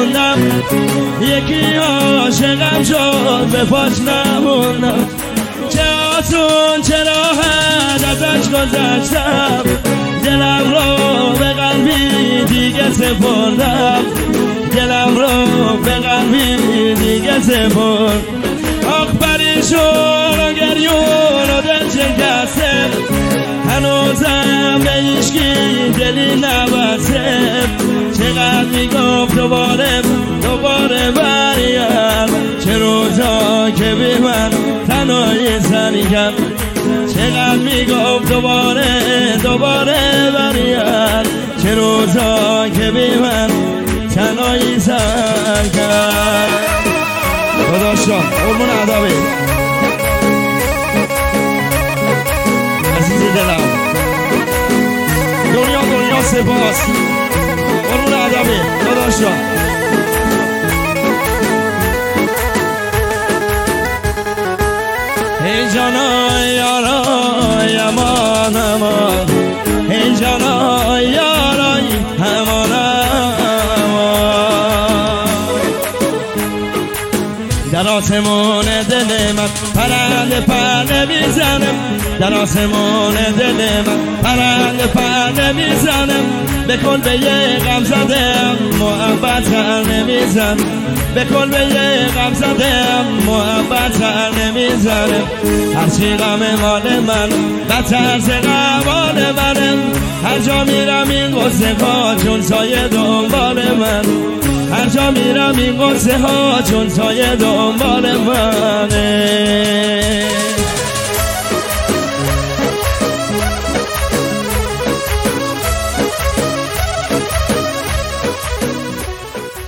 موندم، یکی عاشقم شد به پاش نموندم. چه آسون چه راحت ازش گذشتم، دلم رو به قلبی دیگه سپردم، دلم رو به قلبی دیگه سپرد. آخ پریشون و گریون و دل شکسته، هنوزم به هیچکی دلی نبسته. چقدر میگفت دوباره بریم، چه روزا که بی من تنهایی سر کرد. چقدر میگفت دوباره بریم، چه روزا که بی من تنهایی سر کرد. داداشم قربون ادبی عزیز دلم، دنیا سپاس. قربون ادبی داداشم. ای جانا یارای امان امان، ای جانا یارای امان امان. در آسمون دل من پرنده میزنم، در آسمون دل من پرنده میزنم. به کلبه غم زدم محبت نمیزنم، به کلبه غم زدم محبت نمیزنم. هرچی غم مال من بدتر ز غمال منم، هر جا میرم این قصه ها چون سایه دنبال من، هر جا میرم این قصه ها چون سایه دنبال منه.